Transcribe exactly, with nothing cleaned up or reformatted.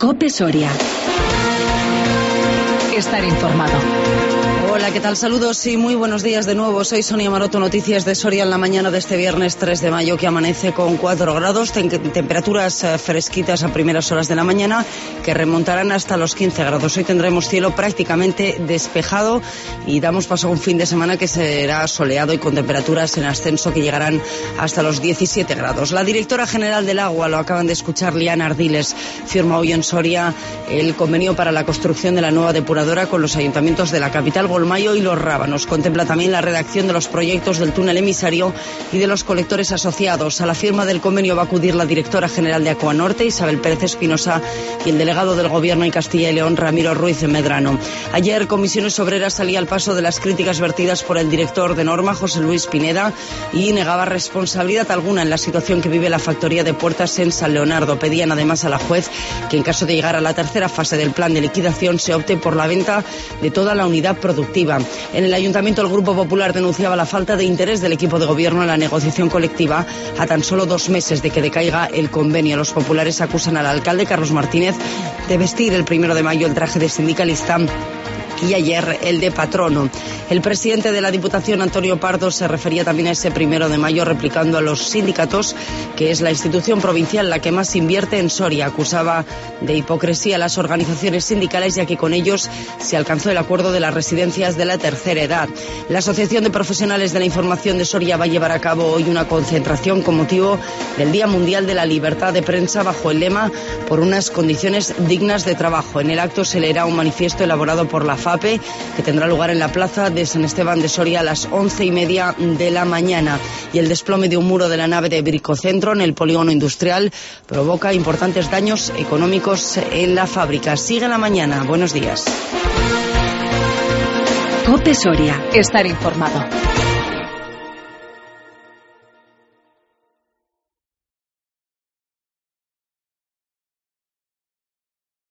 COPE Soria. Estar informado. Hola, ¿qué tal? Saludos y muy buenos días de nuevo. Soy Sonia Maroto, noticias de Soria en la mañana de este viernes tres de mayo, que amanece con cuatro grados, ten- temperaturas eh, fresquitas a primeras horas de la mañana que remontarán hasta los quince grados. Hoy tendremos cielo prácticamente despejado y damos paso a un fin de semana que será soleado y con temperaturas en ascenso que llegarán hasta los diecisiete grados. La directora general del Agua, lo acaban de escuchar, Liana Ardiles, firma hoy en Soria el convenio para la construcción de la nueva depuradora con los ayuntamientos de la capital, Golmayo y Los Rábanos. Contempla también la redacción de los proyectos del túnel emisario y de los colectores asociados. A la firma del convenio va a acudir la directora general de Acuanorte, Isabel Pérez Espinosa, y el delegado del Gobierno en Castilla y León, Ramiro Ruiz Medrano. Ayer, Comisiones Obreras salía al paso de las críticas vertidas por el director de Norma, José Luis Pineda, y negaba responsabilidad alguna en la situación que vive la factoría de puertas en San Leonardo. Pedían además a la juez que en caso de llegar a la tercera fase del plan de liquidación se opte por la venta de toda la unidad productiva. En el Ayuntamiento, el Grupo Popular denunciaba la falta de interés del equipo de gobierno en la negociación colectiva a tan solo dos meses de que decaiga el convenio. Los populares acusan al alcalde Carlos Martínez de vestir el primero de mayo el traje de sindicalista y ayer el de patrono. El presidente de la Diputación, Antonio Pardo, se refería también a ese primero de mayo, replicando a los sindicatos que es la institución provincial la que más invierte en Soria. Acusaba de hipocresía a las organizaciones sindicales, ya que con ellos se alcanzó el acuerdo de las residencias de la tercera edad. La Asociación de Profesionales de la Información de Soria va a llevar a cabo hoy una concentración con motivo del Día Mundial de la Libertad de Prensa, bajo el lema "Por unas condiciones dignas de trabajo". En el acto se leerá un manifiesto elaborado por la FAPE, que tendrá lugar en la plaza de San Esteban de Soria a las once y media de la mañana. Y el desplome de un muro de la nave de Bricocentro en el polígono industrial provoca importantes daños económicos en la fábrica. Sigue la mañana. Buenos días. COPE Soria. Estar informado.